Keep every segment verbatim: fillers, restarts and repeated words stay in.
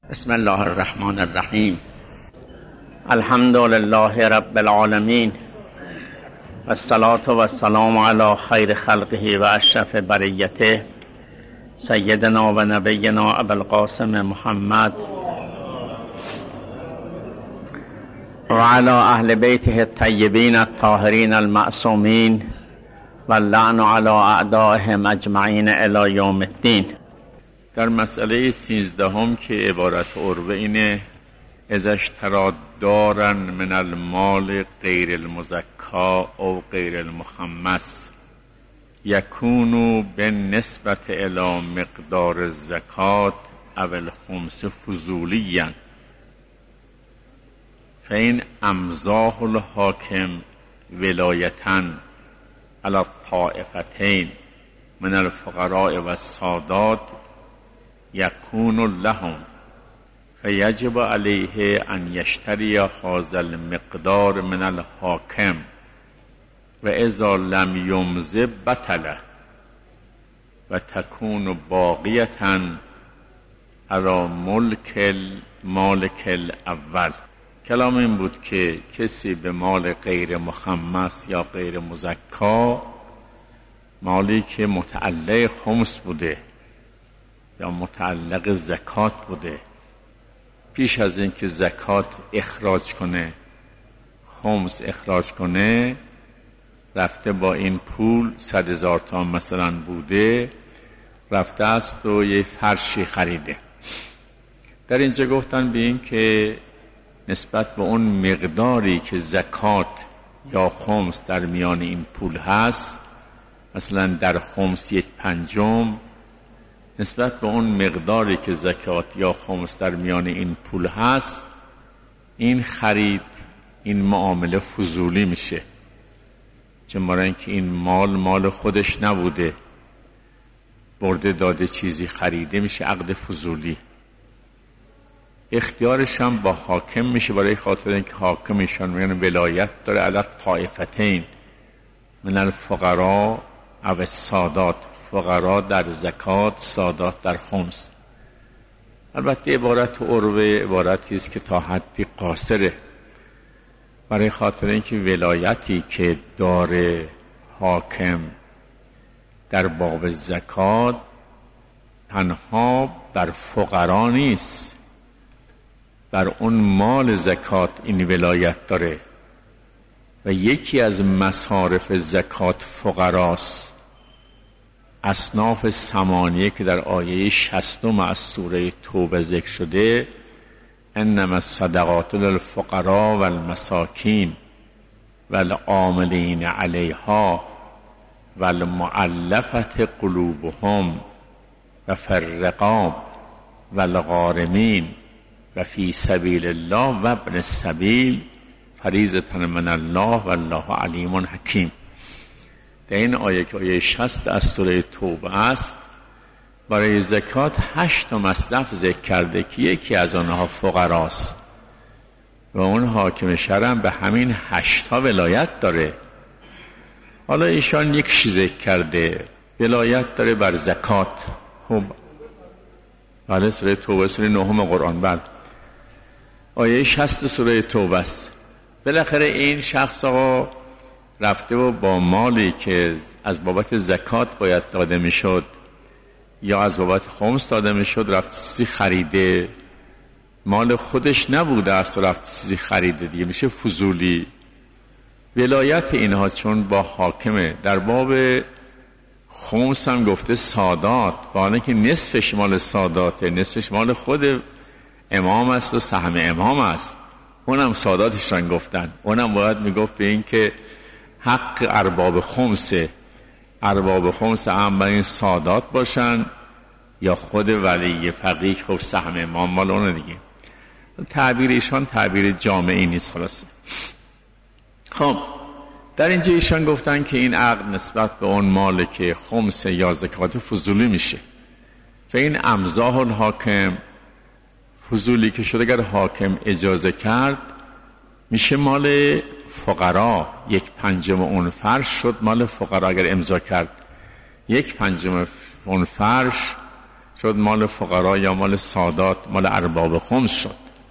بسم الله الرحمن الرحیم. الحمد لله رب العالمین و الصلاة و السلام علی خیر خلقه و اشرف بریته سیدنا و نبینا ابو القاسم محمد و علی اهل بیته الطیبین الطاهرین المعصومین و اللعن علی اعدائهم اجمعین الی یوم الدین. در مسئله سیزدهم که عبارت عروه اینه ازش ترادارن من المال غیر المزکا او غیر المخمس یکونو به نسبت الی مقدار الزکات او الخمس فضولیا فین امزاح الحاکم ولایتا علی الطائفتین من الفقراء و السادات یکون لهم فیجب علیه ان یشتری هذا المقدار من الحاکم و اذا لم یمزه بطله و تکون باقیتا علی ملک مالک الاول. کلام این بود که کسی به مال غیر مخمس یا غیر مزکا، مالی که متعلق خمس بوده یا متعلق زکات بوده، پیش از این که زکات اخراج کنه، خمس اخراج کنه، رفته با این پول صد هزار تومان مثلا بوده، رفته است و یه فرشی خریده. در اینجا گفتن به این که نسبت به اون مقداری که زکات یا خمس در میان این پول هست، مثلا در خمس یک پنجم، نسبت به اون مقداری که زکات یا خمس در میان این پول هست، این خرید، این معامله فضولی میشه، چون برای اینکه این مال مال خودش نبوده، برده داده چیزی خریده، میشه عقد فضولی. اختیارش هم با حاکم میشه، برای خاطر اینکه حاکم ایشان میگن ولایت داره علی طائفتین من الفقراء او السادات، فقرا در زکات، سادات در خمس. البته عبارت عروه عبارتی است که تا حدی قاصره، برای خاطر اینکه ولایتی که داره حاکم در باب زکات تنها بر فقرا نیست، بر اون مال زکات این ولایت داره و یکی از مصارف زکات فقراست. اصناف ثمانیه که در آیه شصتم از سوره توبه ذکر شده، انما الصدقات للفقراء والمساکین والعاملین علیها والمؤلفة قلوبهم و فی الرقاب والغارمین و فی سبیل الله و ابن السبیل فریضة من الله والله علیم حکیم. در این آیه که آیه شصت از سوره توبه است، برای زکات هشت مصرف ذکر کرده که یکی از آنها فقراست و اون حاکم شرع به همین هشتا ولایت داره. حالا ایشان یک ذکر کرده ولایت داره بر زکات. خب بله، سوره توبه سوره نهم قرآن، بله آیه شصت سوره توبه است. بالاخره این شخص آقا رفته و با مالی که از بابت زکات باید داده میشد یا از بابت خمس داده میشد، رفت چیزی خریده، مال خودش نبوده است و رفت چیزی خریده، دیگه میشه فضولی. ولایت اینها چون با حاکمه، در باب خمس هم گفته سادات، با اینکه نصفش مال ساداته، نصفش مال خود امام است و سهم امام است، اونم ساداتش رنگ گفتن، اونم باید میگفت به این که حق ارباب خمسه، ارباب خمس هم برای این سادات باشن یا خود ولی فقیه، خب سهم امام مال اونه دیگه. تعبیر ایشان تعبیر جامعی نیست خلاصه. خب در اینجا ایشان گفتن که این عقد نسبت به اون مال که خمس یا زکات فضولی میشه. فین امزاح الحاکم، فضولی که شده اگر حاکم اجازه کرد میشه مال فقرا، یک پنجم اون فرش شد مال فقرا. اگر امضا کرد یک پنجم اون فرش شد مال فقرا یا مال سادات، مال ارباب خمس شد.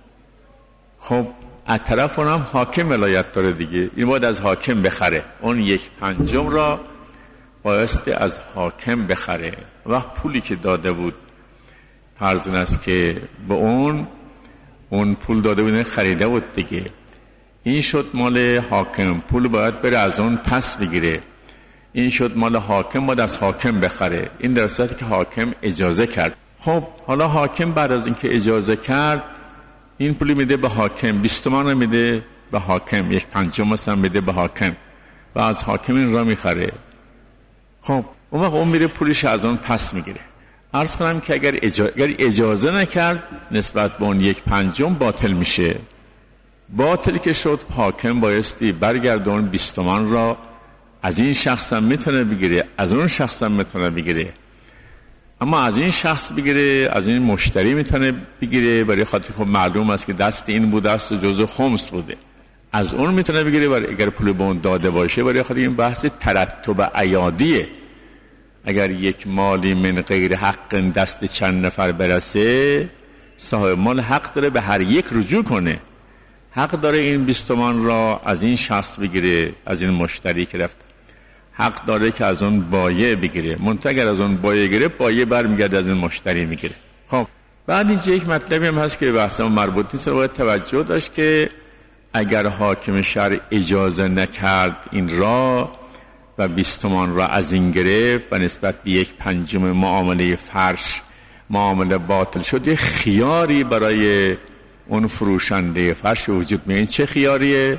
خب از طرف اونم حاکم ولایت داره دیگه، این باید از حاکم بخره، اون یک پنجم را بایستی از حاکم بخره. وقت پولی که داده بود فرض این است که به اون اون پول داده بود خریده بود دیگه، این شد مال حاکم، پول باید بره از اون پس بگیره، این شد مال حاکم، باید از حاکم بخره. این در صورتی که حاکم اجازه کرد. خب حالا حاکم بعد از اینکه اجازه کرد این پولی میده به حاکم، بیست تومان میده به حاکم، یک پنجم مثلا میده به حاکم و از حاکم این را میخره. خب اون وقت اون میره پولش از اون پس میگیره. عرض کنم که اگر اجازه, اگر اجازه نکرد نسبت به اون یک پنجم باطل میشه. باطل که شد حاکم بایستی برگردون بیست تومان را از این شخص هم میتونه بگیره، از اون شخص هم میتونه بگیره، اما از این شخص بگیره، از این مشتری میتونه بگیره برای خاطر خب معلوم است که دست این بوده است و جزء خمس بوده. از اون میتونه بگیره برای اگر پول به اون داده باشه، برای خاطر این بحث ترتب عیادیه. اگر یک مالی من غیر حق دست چند نفر برسه، صاحب مال حق داره به هر یک رجوع کنه، حق داره این بیست تومان را از این شخص بگیره، از این مشتری که رفت، حق داره که از اون بایع بگیره، منتها اگر از اون بایع گیره بایع برمیگرده از این مشتری میگیره. خب بعد اینجا یک مطلبی هم هست که بحث مربوط نیست، باید توجه داشت که اگر حاکم شهر اجازه نکرد این را و بیست تومان را از این گرفت و نسبت به یک پنجم معامله فرش معامله باطل شد، یه خیاری برای اون فروشنده فرش وجود میاد. چه خیاریه؟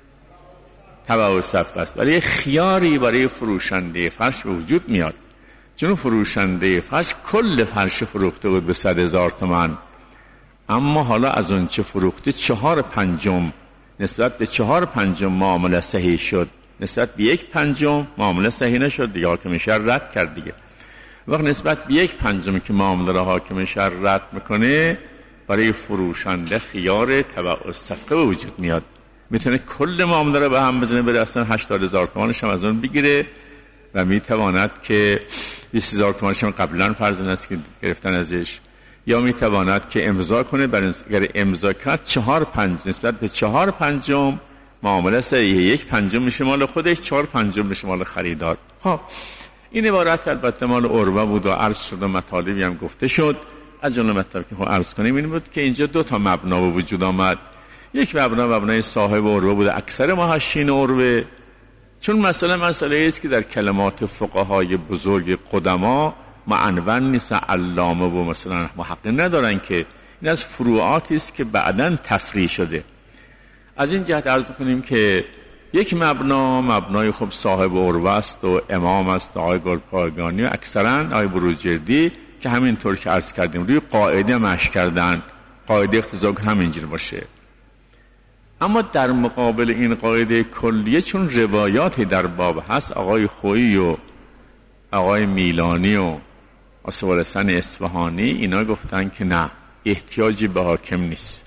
تبع و صفقه است، ولی خیاری برای فروشنده فرش وجود میاد، چون فروشنده فرش کل فرش فروخته بود به صد هزار تومان، اما حالا از اون چه فروخته چهار پنجم نسبت به چهار پنجم معامله صحیح شد، نسبت به یک پنجم معامله صحیح نشد دیگه، حاکم شهر رد کرد دیگه. وقت نسبت به یک پنجم که معامله را حاکم شهر رد میکنه، برای فروشنده خیار تبع الصفقه وجود میاد، میتونه کل معامله را به هم بزنه، بره اصلا هشتاد هزار تومانش هم از اون بگیره و میتواند که بیست هزار تومانش هم قبلا فرض است که گرفتن ازش، یا میتواند که امضا کنه، برای اگر امضا کرد چهار پنج نسبت به چهار پنجم معامله صحیح، یک پنجم میشه مال خودش، چهار پنجم میشه مال خریدار. خب این عبارت البته مال عروه بود و عرض شد و مطالبی هم گفته شد. از جمله مطلب که خب عرض کنیم این بود که اینجا دو تا مبنا به وجود آمد. یک مبنا مبنای صاحب عروه بود، اکثر محشین عروه، چون مسئله مسئله است که در کلمات فقهای بزرگ قدما معنون نیست، علامه و مثلا محقق ندارن که این از فروعاتی است که بعداً تفریع شده. از این جهت عرض کنیم که یک مبنا مبنای خب صاحب عروه است و امام است آقای گلپایگانی و اکثرا آقای بروجردی که همینطور که عرض کردیم روی قاعده مشی کردن، قاعده اقتضا همینجور باشه. اما در مقابل این قاعده کلیه چون روایاتی در باب هست، آقای خویی و آقای میلانی و آصف‌الحسن اصفهانی اینا گفتن که نه، احتیاجی به حاکم نیست.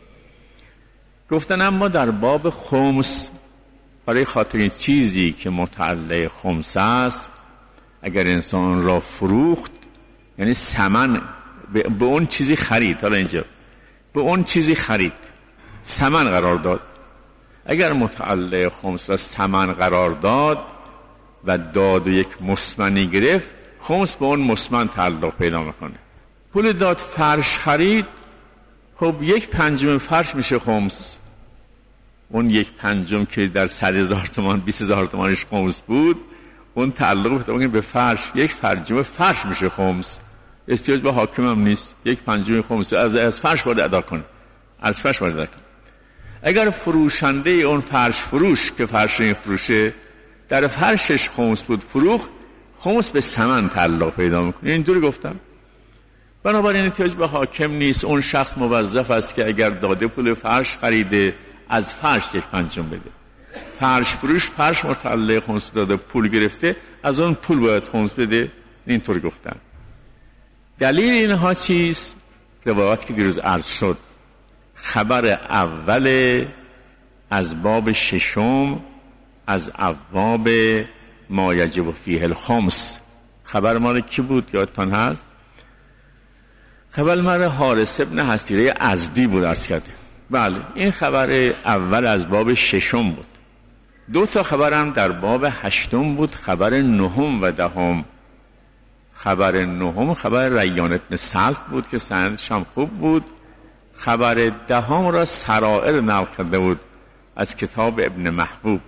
گفتن اما در باب خمس برای خاطر چیزی که متعلق خمس است، اگر انسان را فروخت یعنی ثمن به اون چیزی خرید، حالا اینجا به اون چیزی خرید ثمن قرار داد، اگر متعلق خمس را ثمن قرار داد و داد و یک مسمنی گرفت، خمس به اون مسمن تعلق پیدا میکنه. پول داد فرش خرید، خب یک پنجم فرش میشه خمس، اون یک پنجم که در صد هزار تومان بیست هزار تومانش خمس بود، اون تعلق پیدا به فرش، یک پنجم فرش میشه خمس، احتیاج به حاکم هم نیست، یک پنجم خمس از از فرش باید ادا کنه، از فرش باید ادا کنه. اگر فروشنده اون فرش فروش که فرش این فروشه در فرشش خمس بود فروخت، خمس به ثمن تعلق پیدا میکنه. اینطوری گفتم. بنابراین احتیاج به حاکم نیست، اون شخص موظف است که اگر داده پول فرش خریده از فرش یک پنجم بده. فرش فروش فرش متعلق خمس داده پول گرفته، از اون پول باید خمس بده. اینطور گفتن. دلیل اینها چیست؟ روایت که دیروز عرض شد، خبر اول از باب ششم از ابواب ما یجب فیه الخمس، خبر مال کی بود یادتان هست؟ خبر مر حارث ابن حصیره ازدی بود عرض کرده. بله این خبر اول از باب ششم بود. دو تا خبرم در باب هشتم بود، خبر نهم و دهم. خبر نهم خبر ریان ابن سلط بود که سندش هم خوب بود. خبر دهم را سرائر نقل کرده بود از کتاب ابن محبوب.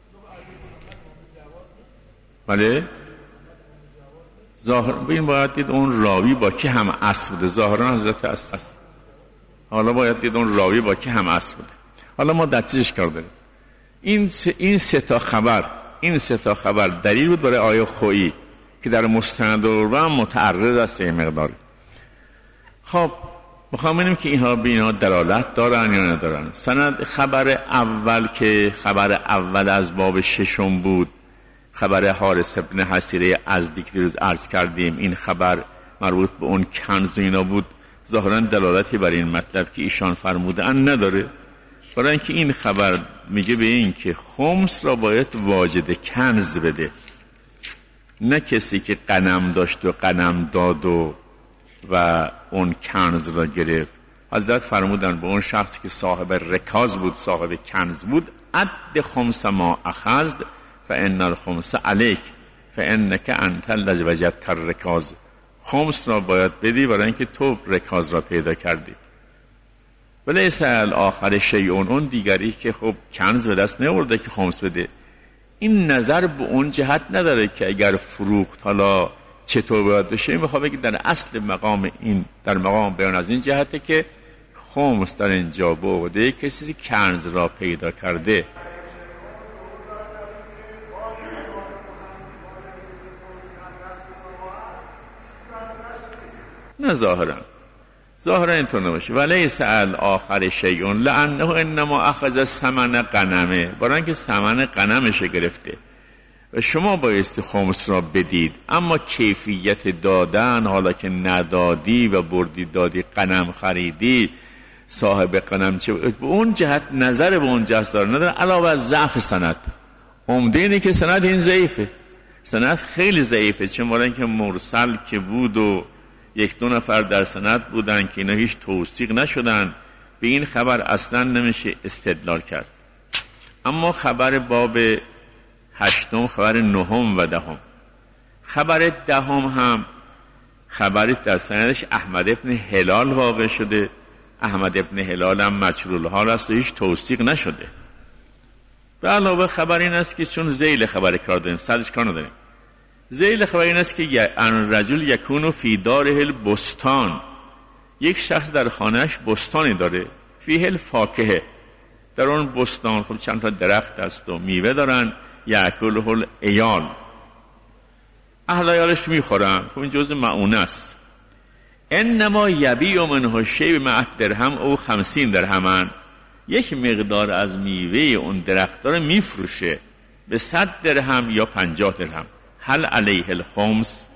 بله ظاهر ببین باید دید اون راوی با کی هم اصل بوده. ظاهرا حضرت اصل، حالا باید دید اون راوی با کی هم اصل بوده. حالا ما در چیزش کار داریم. این سه این سه تا خبر این سه تا خبر دلیل بود برای آیه خویی که در مستند و متعرض است این مقدار. خب میخوام ببینیم که اینها به اینها دلالت دارن یا ندارن. سند خبر اول که خبر اول از باب ششم بود، خبر حارث ابن حصیره ازدی که روز عرض کردیم، این خبر مربوط به اون کنز اینا بود. ظاهرا دلالتی بر این مطلب که ایشان فرمودن نداره، برای اینکه این خبر میگه به این که خمس را باید واجد کنز بده، نه کسی که غنم داشت و غنم داد و و اون کنز را گرفت. حضرت فرمودن به اون شخصی که صاحب رکاز بود، صاحب کنز بود، عد خمس ما اخذت فان الخمس علیک فانک انت الذی وجدت الرکاز. خمس را باید بدی برای اینکه تو رکاز را پیدا کردی. ولیس الاخر شیء، اون دیگری که خب کنز به دست نورده که خمس بده. این نظر به اون جهت نداره که اگر فروخت حالا چطور باید بشه. میخوام بگم در اصل مقام این در مقام بیان از این جهته که خمس در اینجا به عهده کسی کنز را پیدا کرده. نه ظاهرا ظاهرا اینطور نباشه. ولی سأل آخر شیئون لانه انما اخذ ثمن غنمه، برای اینکه ثمن غنمش گرفته و شما بایستی خمس را بدید، اما کیفیت دادن حالا که ندادی و بردی دادی غنم خریدی، صاحب غنم چه به اون جهت نظر به اون جهت داره نداره. علاوه از ضعف سند، عمده اینه که سند این ضعیفه، سند خیلی ضعیفه، چون برای اینکه مرسل که بود و یک دو نفر در سند بودن که اینا هیچ توثیق نشدن، به این خبر اصلا نمیشه استدلال کرد. اما خبر باب هشتم، خبر نهم و دهم، خبر دهم هم خبری در سندش احمد ابن هلال واقع شده. احمد ابن هلال هم مجهول الحال است و هیچ توثیق نشده. به علاوه خبر این است که چون ذیل خبر کار داریم، سرش کار نداریم. ذیل خبر این است که ان رجل یکونو فی داره البستان، یک شخص در خانهش بستانی داره، فیه الفاکهه، در اون بستان خب چند تا درخت است و میوه دارن، یاکله العیال، اهل عیالش میخورن، خب این جزء معونه است. انما یبیع منه شیء مع درهم او خمسین درهمن، یک مقدار از میوه اون درخت داره میفروشه به صد درهم یا پنجاه درهم. هل علیه الخمس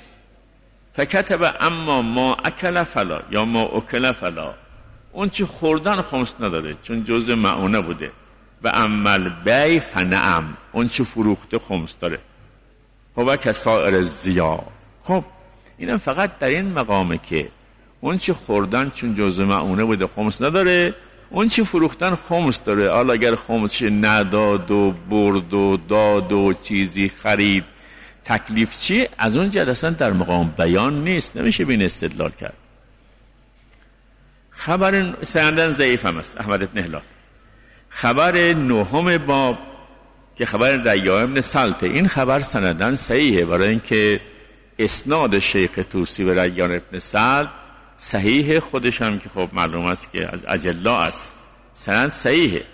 فکتب اما ما اکل فلا یا ما اکل فلا، اون چی خوردن خمس نداره چون جزء معونه بوده. و عمل بی فنعم، اون چی فروخته خمس داره. هو کسائر الزیا. خب اینم فقط در این مقامه که اون چی خوردن چون جزء معونه بوده خمس نداره، اون چی فروختن خمس داره. حالا اگر خمسش نداد و برد و داد و چیزی خرید، تکلیف چی؟ از اون جد اصلا در مقام بیان نیست، نمیشه بین استدلال کرد. خبر سندن ضعیف هم است احمد ابن هلال. خبر نهم باب که خبر ریا ابن سلطه، این خبر سندن صحیحه، برای اینکه اسناد شیخ توسی به ریان ابن سلط صحیحه، خودش هم که خب معلوم است که از اجلا است، سند صحیحه.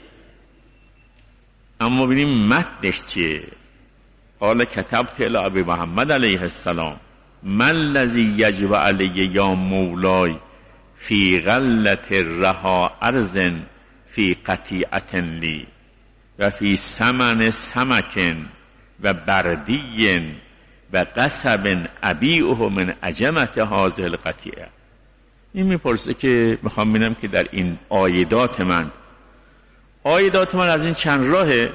اما ببینیم متنش چیه. قال کتبت الی ابی محمد علیه السلام من الذی یجب علی یا مولای فی غلت رها ارض فی قطیعت لی و فی ثمن سمک و بردی و قصب ابیعه من عجمت هذه القطیعه. این میپرسه که میخوام ببینم که در این عایدات من عایدات من از این چند راهه.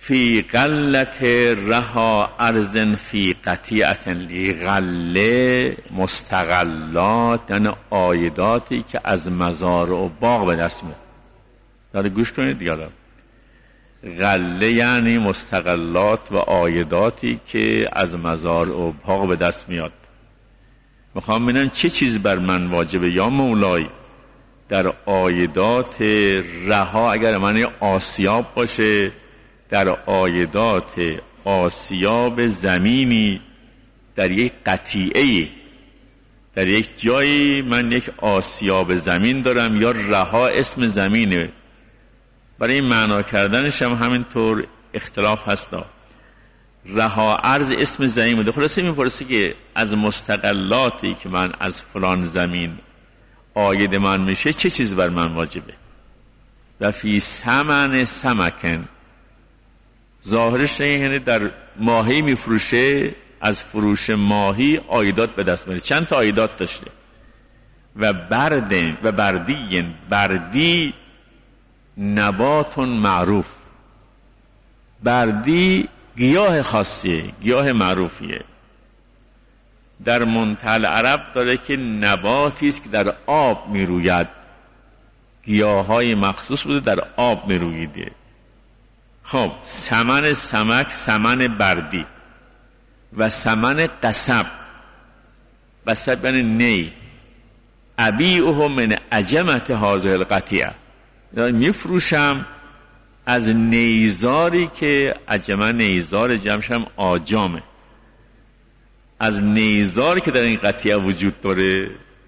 فی قلت رها ارض فی قطیعت لی. غله مستقلات یعنی عایداتی که از مزارع و باغ به دست میاد. داره گوش کنید دیگه. غله یعنی مستقلات و عایداتی که از مزارع و باغ به دست میاد. میخوام ببینم چه چیز بر من واجبه یا مولای در عایدات رها، اگر من آسیاب باشه، در عایدات آسیاب زمینی در یک قطیعه، در یک جایی من یک آسیاب زمین دارم یا رها اسم زمینه. برای این معنا کردنش هم همینطور اختلاف هستا. رها ارز اسم زمین بوده. خلاصه میپرسه که از مستقلاتی که من از فلان زمین عاید من میشه چه چیز بر من واجبه؟ و فی ثمن سمکن، ظاهرش یعنی در ماهی میفروشه، از فروش ماهی عایدات به دست میاره. چند تا عایدات داشته. و بردن و بردی، بردی نبات معروف. بردی گیاه خاصیه، گیاه معروفیه. در منتهى عرب داره که نباتی است که در آب میروید، گیاهای مخصوص بوده در آب میرویده. خب ثمن سمک ثمن بردی و ثمن قصب. قصب یعنی نی. ابیعه من عجمت هذه القطیعه، یعنی میفروشم از نیزاری که عجمه نیزار جمعش هم آجامه، از نیزاری که در این قطیعه وجود داره.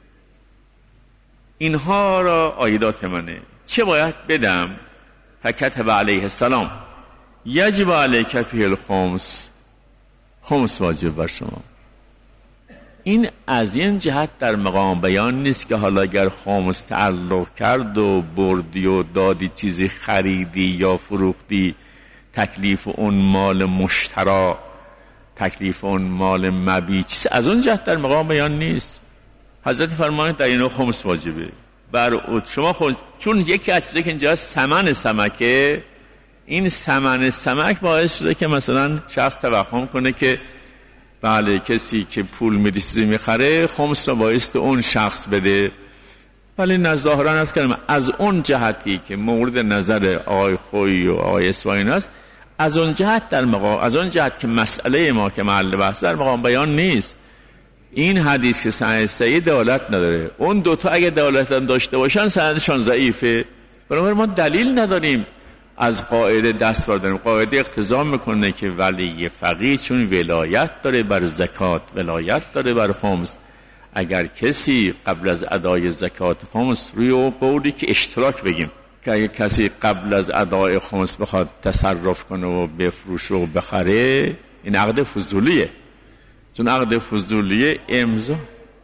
اینها را عایدات منه. چه باید بدم؟ فکتب علیه السلام یجب علیک فیه الخمس. خمس واجب بر شما. این از این جهت در مقام بیان نیست که حالا اگر خمس تعلق کرد و بردی و دادی چیزی خریدی یا فروختی، تکلیف اون مال مشترا، تکلیف اون مال مبیع، چیز از اون جهت در مقام بیان نیست. حضرت فرمایند در اینو خمس واجبه بر شما خود. چون یکی از چیزایی که اینجا ثمن سمکه، این ثمن سمک باعث شده که مثلا شخص توهم کنه که بله کسی که پول میده چیزی میخره خمس را بایست اون شخص بده. ولی نه ظاهرا است که از اون جهتی که مورد نظر آقای خویی و آقای اسماعیل است، از اون جهت در مقام، از اون جهت که مسئله ما که محل بحث در مقام بیان نیست. این حدیث که سند صحیح دلالت نداره. اون دوتا اگه دلالت داشته باشن سندشان ضعیفه. بنابراین ما دلیل نداریم از قاعده دست برداریم. قاعده اقتضا میکنه که ولی فقیه چون ولایت داره بر زکات، ولایت داره بر خمس، اگر کسی قبل از ادای زکات خمس، روی او قولی که اشتراک بگیم که اگر کسی قبل از ادای خمس بخواد تصرف کنه و بفروشه و بخره، این عقد فضولیه. چون عقد فضولیه امضا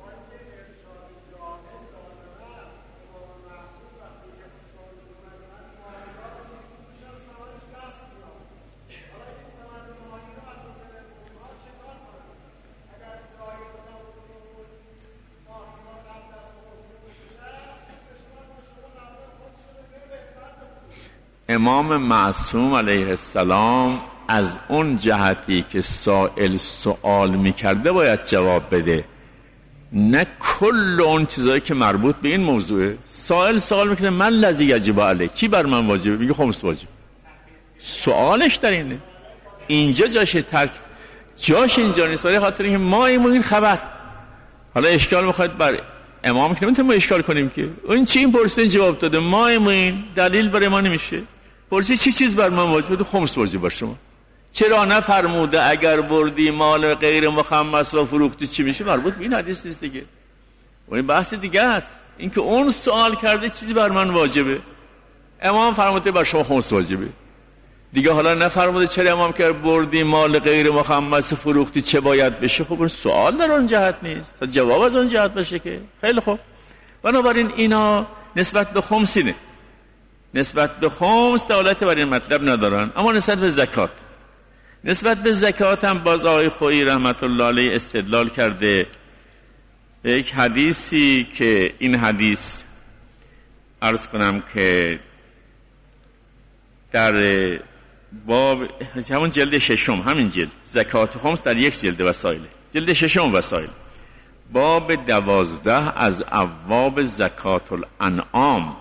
امام معصوم علیه السلام از اون جهتی که سائل سوال میکرده باید جواب بده، نه کل اون چیزایی که مربوط به این موضوعه. سائل سوال میکنه من لذی یجب علیه، کی بر من واجبه؟ میگه خمس واجب. سوالش در اینه. اینجا جاش ترک، جاش اینجا نیست. ولی خاطر اینکه ما این خبر حالا اشکال میخواد بر امام که نمیتونیم ما اشکال کنیم که این چی این پرسیدن جواب داده، ما این دلیل برای ما نمیشه. پرسی چی چیز بر من واجبه؟ خمس واجب بر شما. چرا نفرموده اگر بردی مال غیر مخمس را فروختی چی میشه؟ مربوط به این حدیث نیست دیگه. اون بحث دیگه است. اینکه اون سوال کرده چیزی بر من واجبه، امام فرموده بر شما خمس واجبه دیگه. حالا نفرموده چرا امام که بردی مال غیر مخمس فروختی چه باید بشه؟ خب اون سوال در اون جهت نیست تا جواب از اون جهت باشه که خیلی خوب. بنابراین اینا نسبت به خمس اینه، نسبت به خمس دلالت بر این مطلب ندارن. اما نسبت به زکات، نسبت به زکات هم باز آقای خویی رحمت الله علیه استدلال کرده به یک حدیثی که این حدیث عرض کنم که در باب همون جلد ششم، همین جلد زکات خمس در یک جلد وسایل، جلد ششم وسایل، باب دوازده از ابواب زکات الانعام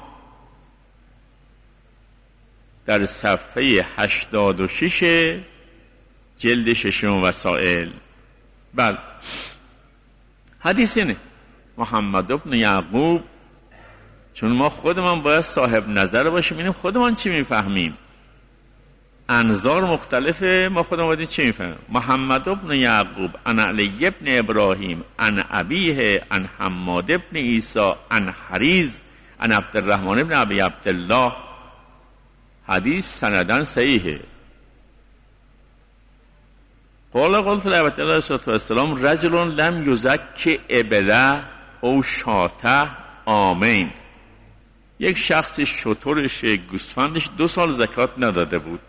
در صفحه هشتاد و شش جلد ششم وسائل. بله حدیث اینه محمد ابن یعقوب، چون ما خودمان باید صاحب نظر باشیم ببینیم خودمان چی میفهمیم، انظار مختلفه، ما خودمان باید چی میفهمیم. محمد ابن یعقوب عن علی ابن ابراهیم عن ابیه عن حماد ابن عیسی عن حریز عن عبدالرحمن ابن ابی عبدالله، حدیث سندن صحیحه. قال قلت لعبت الله صلی الله علیه وسلم رجل لم یزک ابله او شاته آمین، یک شخص شترش گوسفندش دو سال زکات نداده بود،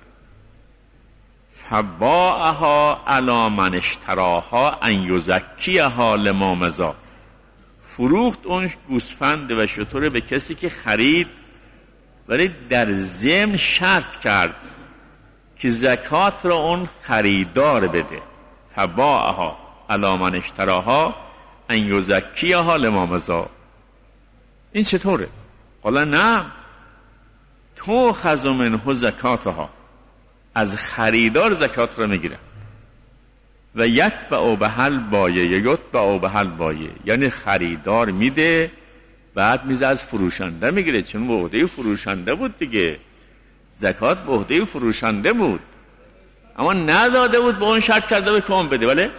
فباعها علی من اشتراها ان یزکیها لما مضی، فروخت اون گوسفند و شتر به کسی که خرید، ولی در ضمن شرط کرد که زکات را اون خریدار بده. فباعها علی من اشتراها ان یزکیها لما مضی. این چطوره؟ قال نه، تو خذ منه زکاتها، از خریدار زکات را میگیره. و یتبع بهل بایه یا یتبع بهل بایه، یعنی خریدار میده بعد میزه از فروشنده میگیره، چون به عهده فروشنده بود دیگه، زکات به عهده فروشنده بود، اما نداده بود به اون شرط کرده به کام بده. ولی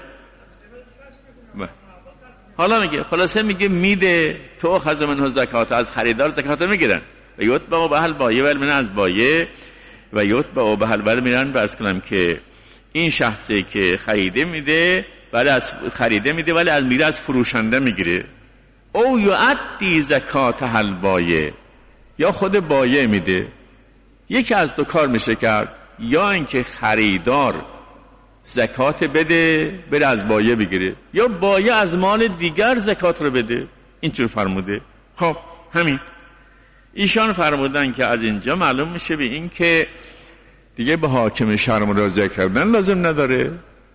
حالا میگه خلاصه میگه میده، تو خذ منه زکات، از خریدار زکات میگیرن. و یتبع بهل بایه، ولی من از بایه و یتبع بهل، ولی میرن بس کنم که این شخصی که خریده میده ولی از خریده میده ولی از میره از فروشنده میگیره. او یؤدی زکات هل بایه، یا خود بایه میده. یکی از دو کار میشه کرد، یا اینکه خریدار زکات بده بره از بایه بگیره، یا بایه از مال دیگر زکات رو بده. اینطور فرموده. خب همین ایشان فرمودن که از اینجا معلوم میشه به این که دیگه به حاکم شهر مراجعه کردن لازم نداره،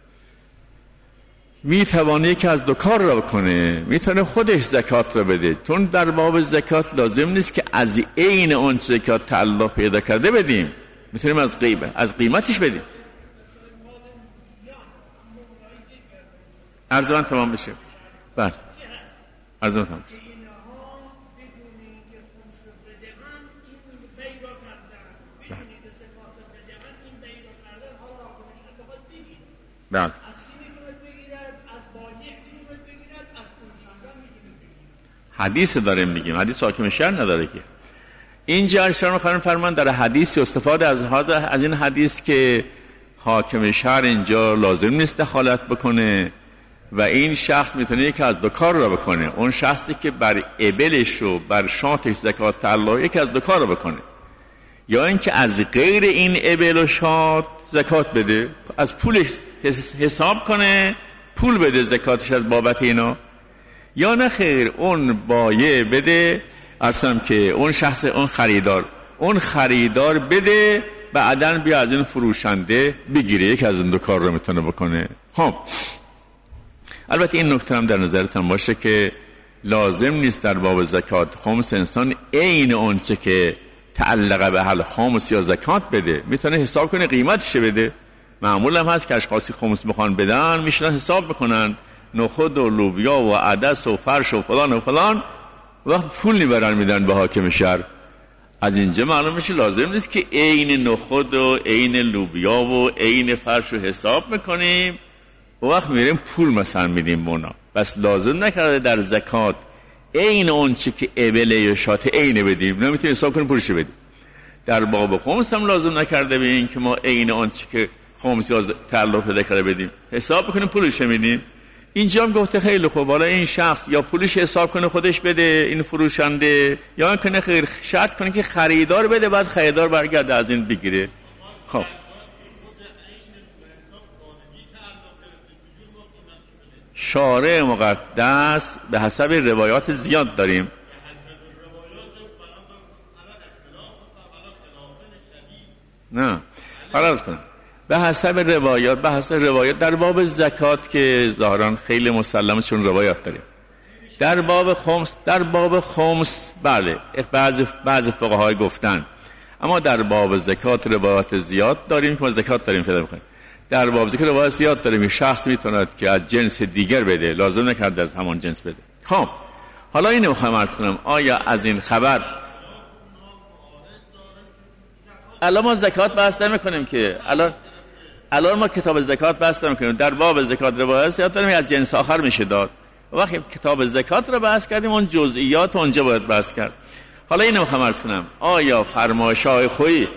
میتوانه که از دو کار را بکنه، میتونه خودش زکات را بده، چون در باب زکات لازم نیست که از عین اون زکات تعلق پیدا کرده بدیم، میتونیم از قیمت از قیمتش بدیم. عرض من تمام بشه. بله عرض من تمام بشه. بله حدیث داریم میگیم، حدیث حاکم شهر نداره که. اینجا ارشاد میخوام فرمان در حدیث استفاده از از این حدیث که حاکم شهر اینجا لازم نیست دخالت بکنه و این شخص میتونه یکی از دو کار را بکنه. اون شخصی که بر ابلش و بر شاتش زکات تعلق، یکی از دو کار را بکنه، یا اینکه از غیر این ابل و شات زکات بده، از پولش حساب کنه پول بده زکاتش از بابت اینا، یا نه خیر اون بایه بده، اصلا که اون شخص اون خریدار اون خریدار بده بعدن بیا از این فروشنده بگیره. یکی از این دو کار رو میتونه بکنه. خب البته این نکته هم در نظرتان باشه که لازم نیست در باب زکات خمس انسان عین اون چه که تعلق به حل خمس یا زکات بده، میتونه حساب کنه قیمتش بده. معمول هم هست که اشخاصی خمس بخوان بدن میشنن حساب بکنن نخود و لوبیا و عدس و فرش و فلان و فلان، وقت پول نمیبرن میدن به حاکم شهر. از اینجا معلوم میشه لازم نیست که عین نخود و عین لوبیا و عین فرش رو حساب میکنیم و وقت میریم پول مثلا میدیم مونا. بس لازم نکرده در زکات عین اون چی که ابله یا شات عین بدیم، نمیتونیم حساب کنیم پولش بدیم. در باب خمس هم لازم نکرده به این که ما عین اون چی که خمس یا تعلق پیدا کرده بدیم حساب بکنیم پولش میدیم. اینجا هم گفته خیلی خوب، حالا این شخص یا پولش حساب کنه خودش بده این فروشنده، یا این کنه خیر شرط کنه که خریدار بده بعد خریدار برگرده از این بگیره. خب شارع مقدس به حسب روایات زیاد داریم. نه فرض کنم به حسب روایات به حسب روایات در باب زکات که ظاهرا خیلی مسلمه چون روایات داریم، در باب خمس در باب خمس بله بعضی بعضی فقهای گفتن، اما در باب زکات روایات زیاد داریم که ما زکات داریم فدا بکنیم. در باب زکات روایات زیاد داریم که شخص میتواند که از جنس دیگر بده، لازم نکرده از همان جنس بده. خب حالا اینو میخوام عرض کنم، آیا از این خبر الان ما زکات بحث نمی‌کنیم که الان الان ما کتاب زکات بحث نمی‌کنیم، در باب زکات روایات زیاد داریم از جنس آخر میشه داد. وقتی کتاب زکات رو بحث کردیم اون جزئیات اونجا باید بحث کرد. حالا اینو میخوام عرض کنم، آیا فرمایش‌های خویی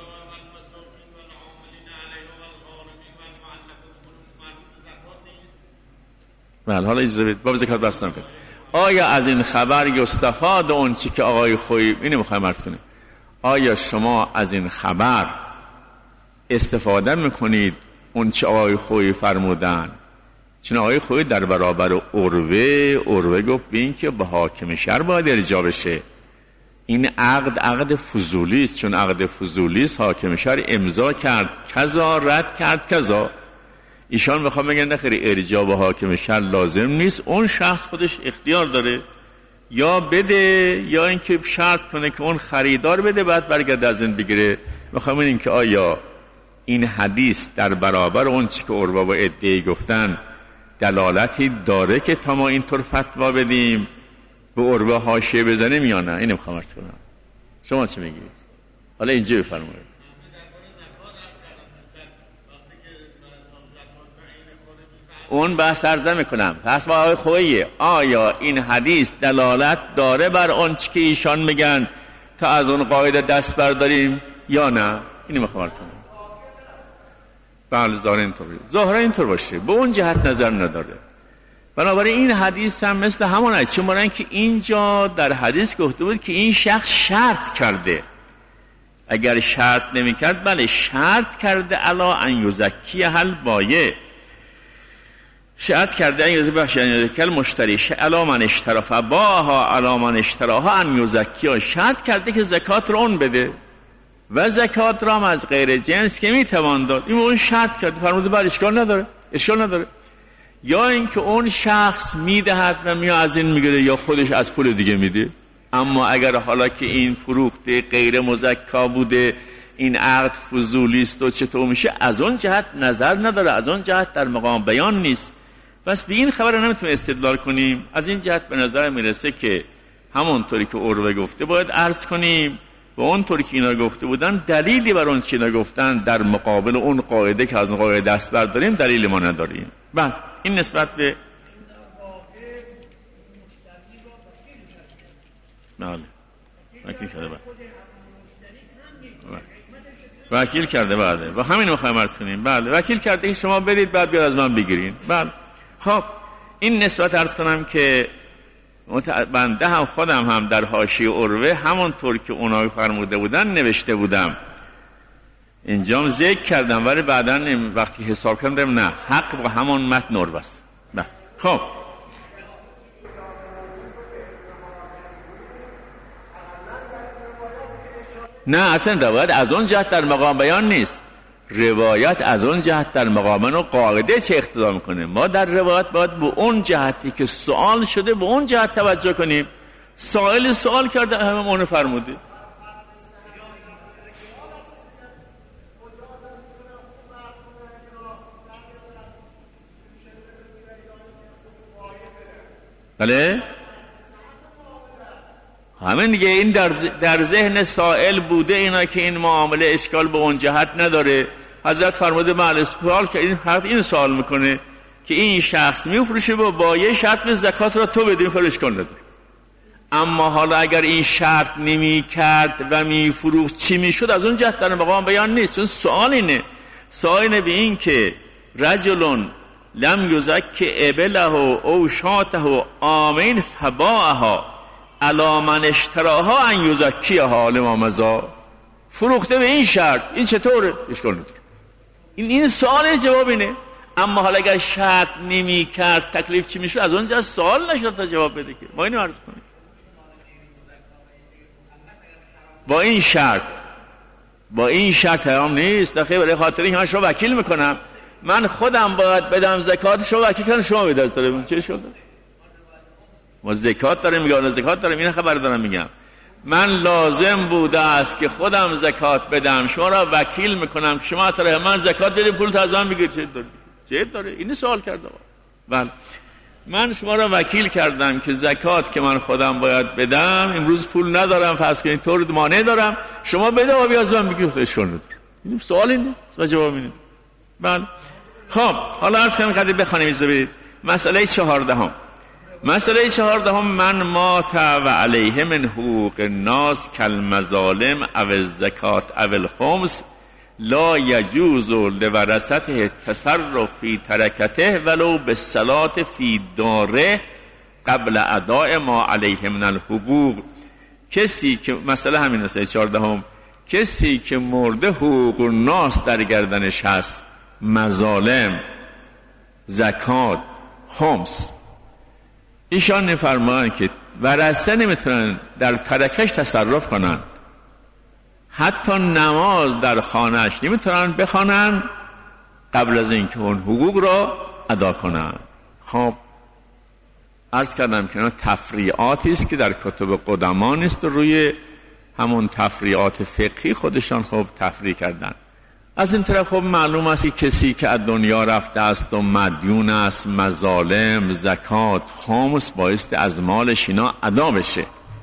بله حالا اجازه بدید باب زکات بحث نمی‌کنیم، آیا از این خبر یستفاد اون چی که آقای خویی اینو میخوام عرض کنیم، آیا شما از این خبر استفاده میکنید اون چی آقای خویی فرمودن؟ چون آقای خویی در برابر عروه عروه گفت بین که به حاکم شهر باید ارجاع بشه، این عقد عقد فضولی است، چون عقد فضولی است حاکم شهر امضا کرد کذا رد کرد کذا. ایشان میخوام بگن نخیری ارجاع به حاکم شهر لازم نیست، اون شخص خودش اختیار داره یا بده یا اینکه شرط کنه که اون خریدار بده بعد برگرده از این بگیره. میخوام این که آیا این حدیث در برابر اون چی که عروه و ادعی گفتن دلالتی داره که تا ما اینطور فتوا بدیم به عروه حاشیه بزنیم یا نه؟ اینو میخوام عرض کنم، شما چی میگید؟ حالا اینجا بفرمایید. اون بحث عرض میکنم. پس با آقای خویی آیا این حدیث دلالت داره بر اون چی که ایشان میگن تا از اون قاعده دست برداریم یا نه؟ اینو میخوام عرض کنم. بله ظاهر اینطوری ظاهر اینطور باشه، به اون جهت نظر نداره. بنابراین این حدیث هم مثل همون است، چون برای که اینجا در حدیث گفته بود که این شخص شرط کرده، اگر شرط نمیکرد بله شرط کرده الا ان یزکی هل بایع، شرط کرده ان یزکی کل مشتری الا من اشترى فباها الا من اشتراها ان یزکی، شرط کرده که زکات رو اون بده و زکات را هم از غیر جنس که میتوان داد. این اون شرط کرده، فرموده بر اشکال نداره اشکال نداره. یا اینکه اون شخص میدهد و میاد از این میگیره یا خودش از پول دیگه میده. اما اگر حالا که این فروخته غیر مزکا بوده، این عقد فضولی است و چطور میشه، از اون جهت نظر نداره، از اون جهت در مقام بیان نیست. بس به این خبر نمیتونیم استدلال کنیم. از این جهت به نظر میرسه که همونطوری که عروه گفته باید عرض کنیم و اونطوری که اینا گفته بودن دلیلی بر اون که اینا گفتن در مقابل اون قاعده که از اون قاعده دست برداریم دلیلی ما نداریم. بله این نسبت به بله وکیل کرده بله وکیل کرده بله و همین میخوایم عرض کنیم. بله وکیل کرده که شما برید بعد بیاد از من بگیرین. بله خب این نسبت عرض کنم که بنده هم خودم هم در حاشیه عروه همونطور که اونها فرموده بودن نوشته بودم، اینجام ذکر کردم، ولی بعداً وقتی حساب کردم نه حق با همون متن عروه است. خب نه اصلا روایت از اون جهت در مقام بیان نیست، روایت از اون جهت در مقام و قاعده چه اقتضا میکنه. ما در روایت باید به اون جهتی که سوال شده به اون جهت توجه کنیم. سائل سوال کرده همه اونو فرموده. بله همین دیگه، این در, در ذهن سائل بوده اینا که این معامله اشکال به اون جهت نداره. حضرت فرموده معلوم سوال که این حضرت این سوال میکنه که این شخص میفروشه با بایع شرط به زکات را تو بدین فر اشکال نداره. اما حالا اگر این شرط نمی کرد و میفروخت چی میشد از اون جهت در مقام بیان نیست. چون سوال اینه سوال به این که رجل لم یزک ابله او شاته آمین فباعها علی من اشتراها ان یزکیها لما مضا، فروخته به این شرط این چطوره اشکال نداره. این این سوال جواب اینه. اما حالا اگر شرط نمی کرد تکلیف چی میشه از اونجا سوال نشد تا جواب بده که ما اینو عرض کنیم با این شرط با این شرط هم نیست. دقیقه برای خاطر این من شما وکیل میکنم، من خودم باید بدم زکات، شما وکیل کنم شما بدید. داره چه شده؟ ما زکات داریم میگم، زکات داریم، این خبر دارم میگم. من لازم بوده است که خودم زکات بدم، شما را وکیل میکنم که شما طرح من زکات بدید، پول از من بگیرید. چه داره؟ چه داره؟ این سوال کرده. بله من شما را وکیل کردم که زکات که من خودم باید بدم، امروز پول ندارم، فرض کنید طور مانع دارم، شما بده و بیا از من بگیرید. اشکال نداره. این سوال اینه و جواب اینه. بله خب حالا عرض کنم قضیه بخونیم ایزا برید. مسئله چهاردهم. مسئله چهاردهم من مات و علیه من حقوق الناس کالمظالم او الزکات او الخمس لا یجوز لورثته تصرف فی ترکته ولو بالصلاة فی داره قبل اداء ما علیه من الحقوق. کسی که مسئله همین مسئله چهاردهم، کسی که مرده حقوق الناس در گردنش هست، مظالم، زکات، خمس، ایشان نفرمایند که ورثه نمیتونن در ترکش تصرف کنن، حتی نماز در خانهش نمیتونن بخوانن قبل از اینکه اون حقوق را ادا کنن. خب عرض کردم که اینا تفریعاتی است که در کتب قدما نیست و روی همون تفریعات فقهی خودشان خب تفریع کردن. از این طرف خب معلوم است که کسی که از دنیا رفته است و مدیون است، مظالم، زکات، خمس بایستی از مالش اینا ادا بشه.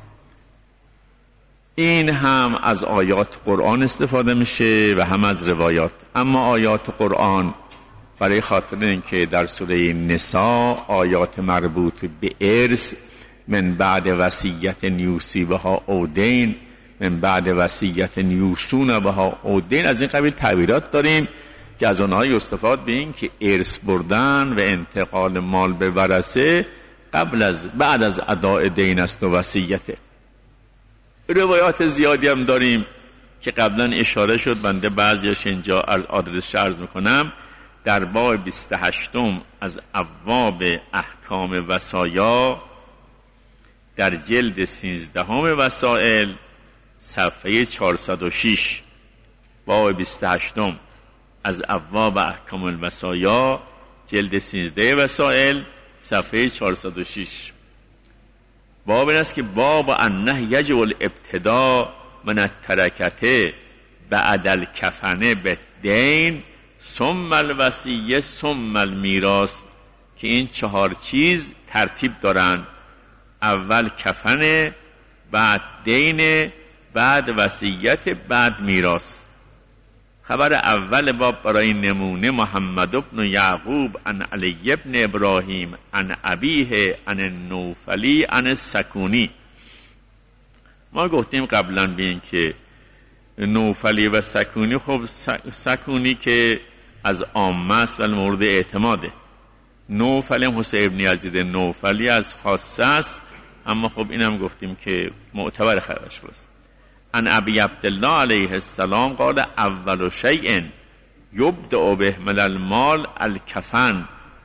این هم از آیات قرآن استفاده میشه و هم از روایات. اما آیات قرآن برای خاطر اینکه در سوره نساء آیات مربوط به ارث، من بعد وصیت یوصی بها او دین، من بعد وصیت یوصون بها او دین، از این قبیل تعبیرات داریم که از اونها استفاده به این که ارث بردن و انتقال مال به ورثه قبل از بعد از اداء دین است و وصیته. روایات زیادی هم داریم که قبلا اشاره شد، بنده بعضیش اینجا آدرس عرض میکنم. در باب بیست و هشتم از ابواب احکام وصایا در جلد سیزدهم وسائل صفحه چهارصد و شش، باب بیست و هشتم از ابواب احکام الوصایا جلد سیزده وسائل صفحه چهارصد و شش، باب این است که باب انه یجب الابتداء من الترکته بعد الکفنه بالدین ثم الوصیه ثم المیراث، که این چهار چیز ترتیب دارن، اول کفن، بعد دین، بعد وصیت، بعد میراث. خبر اول باب برای نمونه محمد ابن یعقوب عن علی ابن ابراهیم عن ابیه عن النوفلی عن السکونی. ما گفتیم قبلا بین که نوفلی و سکونی، خب سکونی که از عامه است و مورد اعتماده، نوفلی حسین ابن یزید نوفلی از خاصه است، اما خب اینم گفتیم که معتبر خبرش است. ان ابی عبدالله علیه السلام قال اول شیء یبدأ به من المال الکفن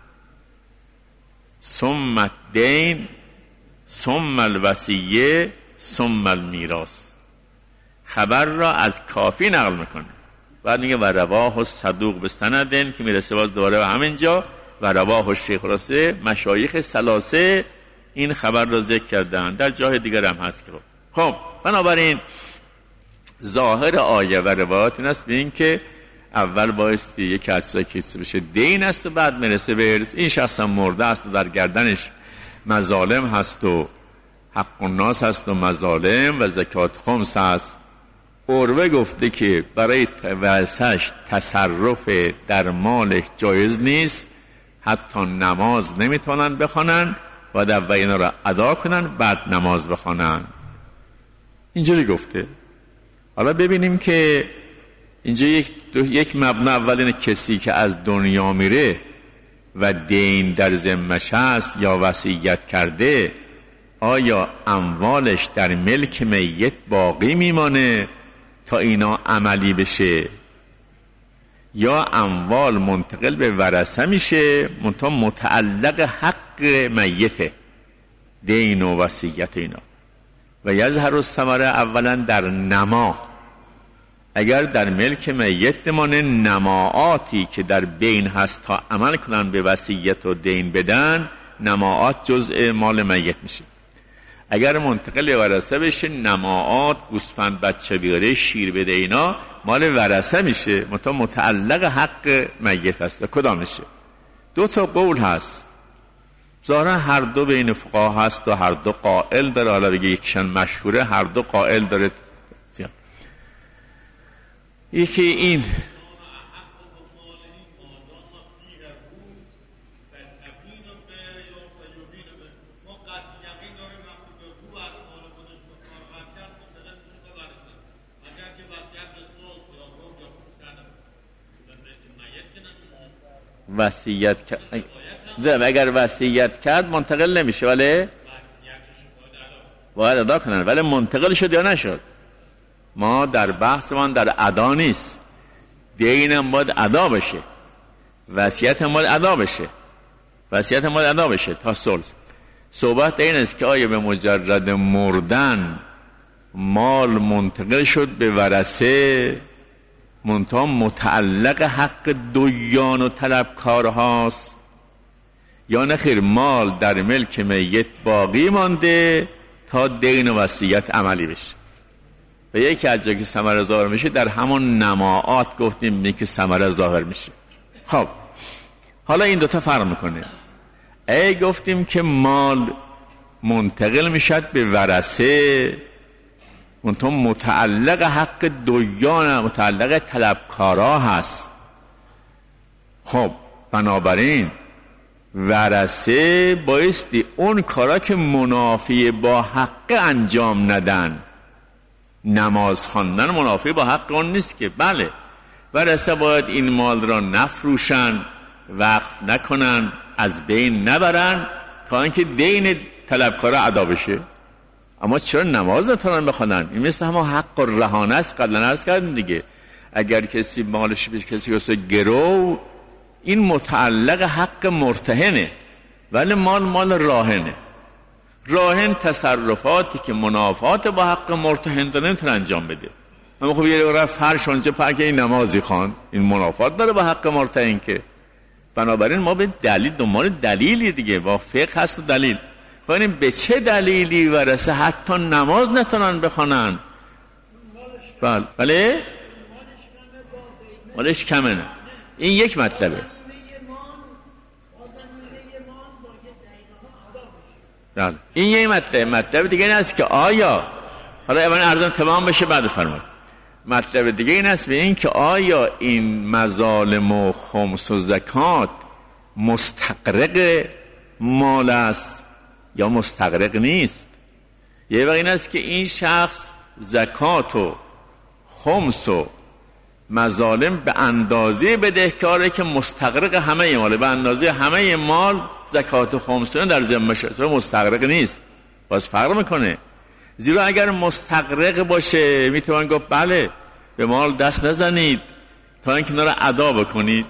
ثم الدین ثم الوصیه ثم المیراث. خبر را از کافی نقل میکنه، بعد میگه و رواه الصدوق بسندن که میرسه باز دوباره به همینجا و رواه الشیخ راسه مشایخ ثلاثه این خبر را ذکر کردن، در جای دیگر هم هست که خب بنابراین ظاهر آیه و روایات این است به این که اول بایستی یک کسی که بشه دین است و بعد میرسه به ارث. این شخص هم مرده است و در گردنش مظالم هست و حق الناس هست و مظالم و زکات خمس هست. عروه گفته که برای ورثه‌اش تصرف در مالش جایز نیست، حتی نماز نمیتونن بخونن و در اینا را ادا کنن بعد نماز بخونن. اینجوری گفته. حالا ببینیم که اینجا یک, یک مبنا اول اینه کسی که از دنیا میره و دین در ذمه‌ش هست یا وصیت کرده، آیا اموالش در ملک میت باقی میمانه تا اینا عملی بشه یا اموال منتقل به ورثه میشه منتها متعلق حق میته، دین و وصیت اینا. و یظهر الثمره اولا در نما، اگر در ملک میت نمانه نماعاتی که در بین هست تا عمل کنن به وصیت و دین بدن، نماعات جزء مال میت میشه. اگر منتقل ورثه بشه، نماعات، گوسفند بچه بیاره، شیر بده، اینا مال ورثه میشه، متا متعلق حق میت هست. کدام میشه؟ دو تا قول هست، ظاهرا هر دو بین فقها هست و هر دو قائل داره. حالا بگه یکشان مشهوره، هر دو قائل داره. یکی این وصیت کرد، اگر وصیت کرد منتقل نمیشه، ولی باید ادا کنن. ولی منتقل شد یا نشد؟ ما در بحثمان در ادا نیست. دینم باید ادا بشه، وصیت هم باید ادا بشه، وصیت هم باید ادا بشه تا صلح. صحبت این است که آیا به مجرد مردن مال منتقل شد به ورثه، منتها متعلق حق دویان و طلبکار هاست، یا نخیر مال در ملک میت باقی مانده تا دین و وصیت عملی بشه. و یکی از جایی که ثمره ظاهر میشه در همون نماعات گفتیم یکی ثمره ظاهر میشه. خب حالا این دوتا فرق میکنه. ای گفتیم که مال منتقل میشد به ورثه، منتها متعلق حق دویان، متعلق طلبکارا هست. خب بنابراین ورثه بایستی اون کارا که منافی با حق انجام ندن. نماز خواندن منافی با حق اون نیست که. بله ورثه باید این مال را نفروشن، وقف نکنن، از بین نبرن تا اینکه دین طلبکارا ادا بشه. اما چرا نماز نتونن بخونن؟ این مثل همه حق و رهانه است. قبلا عرض کردیم دیگه، اگر کسی مالش به کسی واسه گرو، این متعلق حق مرتهنه، ولی مال مال راهنه. راهن تصرفاتی که منافات با حق مرتهن داره نمیتونه انجام بده. اما خب یه رفت فرش اونجا پرکه این نمازی خوان، این منافات داره با حق مرتهن که. بنابراین ما به دلیل دنبال دلیلی دیگه، با فقه هست و دلیل. ببینیم به چه دلیلی ورثه حتی نماز نتونن بخونن. بله بله مالش کمه نه. این یک مطلبه. بله این یک مطلب. مطلب دیگه این است که آیا، حالا اول ارزم تمام بشه بعد فرمایید. مطلب دیگه این است به این که آیا این مظالم و خمس و زکات مستغرق مال است یا مستغرق نیست. یه وقت این است که این شخص زکات و خمس و مظالم به اندازه بدهکاره که مستغرق همه مال، به اندازه همه مال زکات و خمس در ذمه شده، مستغرق نیست. باز فرق میکنه. زیرا اگر مستغرق باشه میتوان گفت بله به مال دست نزنید تا اینکه اینا رو ادا بکنید.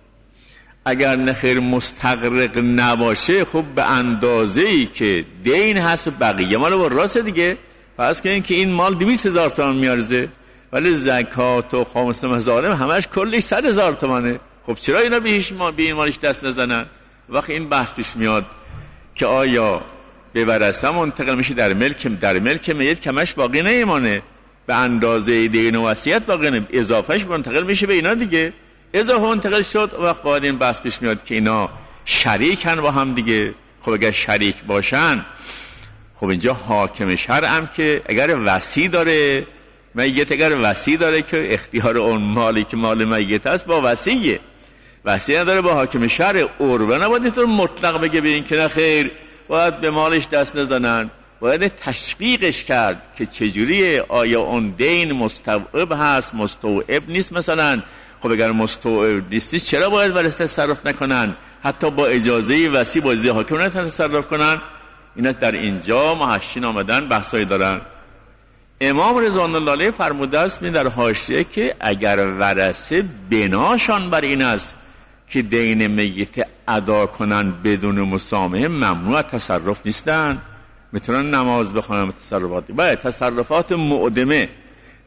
اگر نخیر مستغرق نباشه، خب به اندازه‌ای که دین هست بقیه مال با راست دیگه. فرض کنین که این مال دویست هزار تومان میارزه، ولی زکات و خمس مظالم همش کلش صد هزار تومانه. خب چرا اینا به هیچ ما به این مالش دست نزنن؟ وقتی این بحث پیش میاد که آیا به ورثه منتقل میشه در ملک در ملک میت کمش باقی نمیمانه، به اندازه دین و وصیت باقی نمیمانه، اضافهش منتقل میشه به اینا دیگه. اضافه منتقل شد وقت بعد این بحث پیش میاد که اینا شریکن با هم دیگه. خب اگر شریک باشن، خب اینجا حاکم شرعم که اگر وصی داره، میت اگر وصی داره که اختیار اون مالی که مال میت است با وصیه، وصی نداره با حاکم شرع. عروه نباید اینطور مطلق بگه به این که نه خیر باید به مالش دست نزنن، باید تشویقش کرد که چجوریه، آیا اون دین مستوعب هست مستوعب نیست. مثلا خب اگر مستوعب نیست چرا باید ورثه تصرف نکنن؟ حتی با اجازه وصی با اجازه حاکم نتونن تصرف کنن. اینا در اینجا محشین آمدن بحثایی دارن. امام رضوان الله علیه فرموده است در حاشیه که اگر ورثه بناشان بر این است که دین میت ادا کنن بدون مسامحه، ممنوع تصرف نیستن، میتونن نماز بخونن تصرفاتی. باید تصرفات معدمه،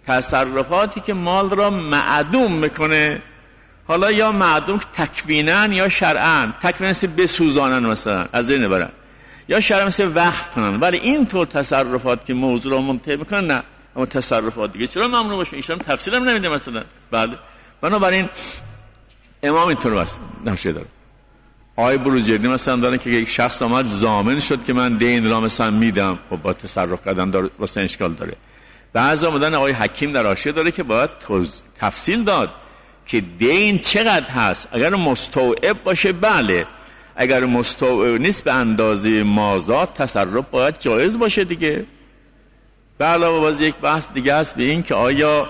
تصرفاتی که مال را معدوم میکنه، حالا یا معدوم تکوینن یا شرعن. تکوینن مثل بسوزانن مثلا از این برن، یا شرعن مثل وقف کنن. ولی این طور تصرفات که موضوع را منتهی میکنن نه. اما تصرفات دیگه چرا ممنوع باشه؟ ایشون تفصیل هم نمیده مثلا. بله، بنابراین امام اینطور واسه نشه داره. آیه بروجردی مثلا داره که یک شخص آمد ضامن شد که من دین را مثلا میدم، خب با تصرف کردن داره واسه اشکال داره. بعضی آمدن آقای حکیم در حاشیه داره که باید تفصیل داد که دین چقدر هست. اگر مستوعب باشه بله، اگر مستوعب نیست به اندازه مازاد تصرف باید جایز باشه دیگه. به علاوه باز یک بحث دیگه هست به این که آیا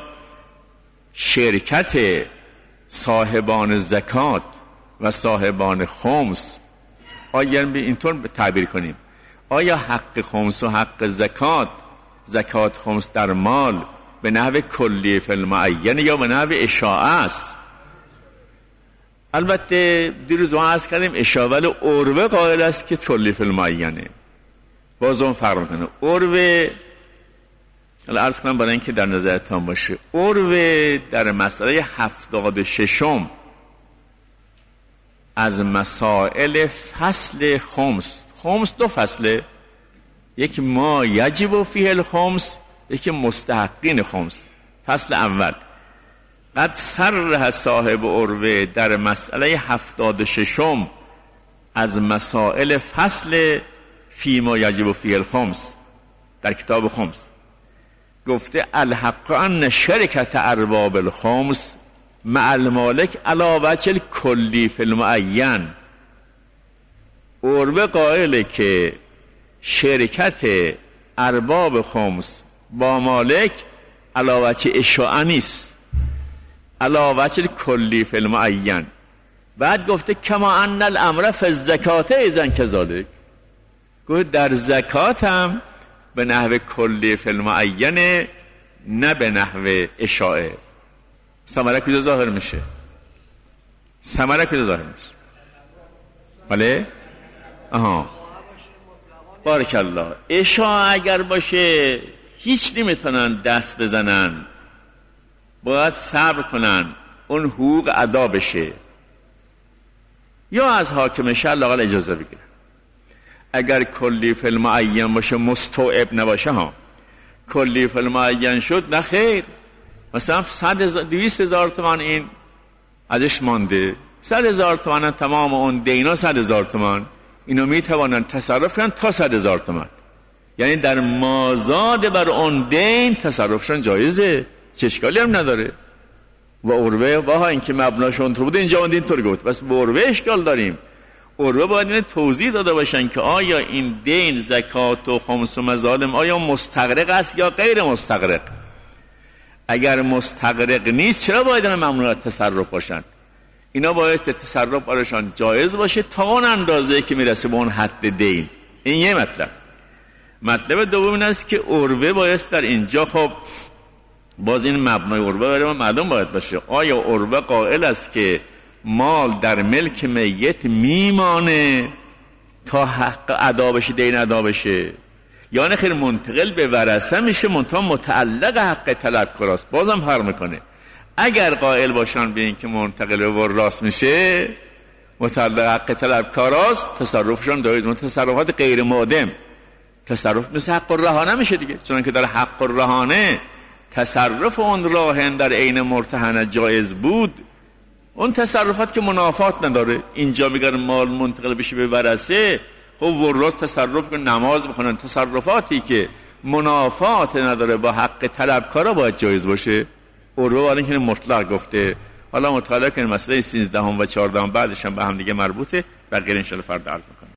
شرکت صاحبان زکات و صاحبان خمس، آیا به اینطور تعبیر کنیم، آیا حق خمس و حق زکات، زکات خمس در مال به نحو کلی فی المعین یا به نحو اشاعه است؟ البته دیروز ما عرض کردیم اشاعه، ولی عروه قائل است که کلی فی المعینه. باز اون فرق میکنه. عروه الان عرض کنم برای اینکه در نظرتان باشه، عروه در مسئله هفتاد و ششم از مسائل فصل خمس. خمس دو فصله، یکی ما یجب فیه الخمس، یکی مستحقین خمس. فصل اول قد صرح صاحب عروه در مسئله هفتاد و ششم از مسائل فصل فی ما یجب فیه الخمس در کتاب خمس گفته الحق ان شرکت ارباب الخمس مع المالک علی وجه کلی فی المعین. عروه قائله که شرکت ارباب خمس با مالک علی وجه اشاعه نیست، علی وجه کلی فی المعین. بعد گفته کما ان الامر فی الزکات اذن کذالک، گفت در زکات هم به نحو کلی فی المعین نه به نحو اشاعه. ثمره کجا ظاهر میشه؟ ثمره کجا ظاهر میشه؟ بله؟ آها، بارک الله. اشاعه اگر باشه هیچ نمیتونن دست بزنن، باید صبر کنن اون حقوق ادا بشه یا از حاکم شهر لااقل اجازه بگیرن. اگر کلی فی المعین باشه مستوعب نباشه، ها کلی فی المعین شد نه خیر، مثلا صد هزار دویست هزار تومان این ازش مانده، صد هزار تومان تمام اون دینا صد هزار تومان، اینو میتوانن تصرف کنن تا صد هزار تومان، یعنی در مازاد بر اون دین تصرفشون جایزه، چه اشکالی هم نداره. و عروه واها این که مبناشون تو بود اینجا اون دین طور گفت، بس به عروه اشکال داریم. عروه باید این توضیح داده باشن که آیا این دین زکات و خمس و مظالم آیا مستغرق است یا غیر مستغرق. اگر مستغرق نیست چرا باید این ممنوعات تصرف باشن؟ اینا باید تصرف براشان جایز باشه تا اون اندازه که میرسه به اون حد دین. این یه مطلب. مطلب دوم این است که عروه باید در اینجا خب باز این مبنای عروه برای ما معلوم باید باشه. آیا عروه قائل است که مال در ملک میت میمانه تا حق ادا بشه، دین ادا بشه، یا نه خیر منتقل به ورثه میشه منتها متعلق حق طلبکاراست؟ بازم فرق میکنه. اگر قائل باشن به این که منتقل به وراث میشه متعلق حق طلبکاراست، تصرفشان جایز. تصرفات غیر مادم تصرف مثل حق الرهانه میشه دیگه، چون که در حق الرهانه تصرف اون راهن در عین مرتهنه جایز بود، اون تصرفات که منافات نداره. اینجا میگن مال منتقل بشه به ورثه، خب وراث تصرف کنن، نماز بخونن، تصرفاتی که منافات نداره با حق طلبکارا باید جایز باشه. عروه ولی که مطلق گفته. حالا مطالعه کنیم مسئله سیزدهم و چهاردهم بعدش هم به هم دیگه مربوطه، بقیه ان شاء الله فردا عرض می‌کنم.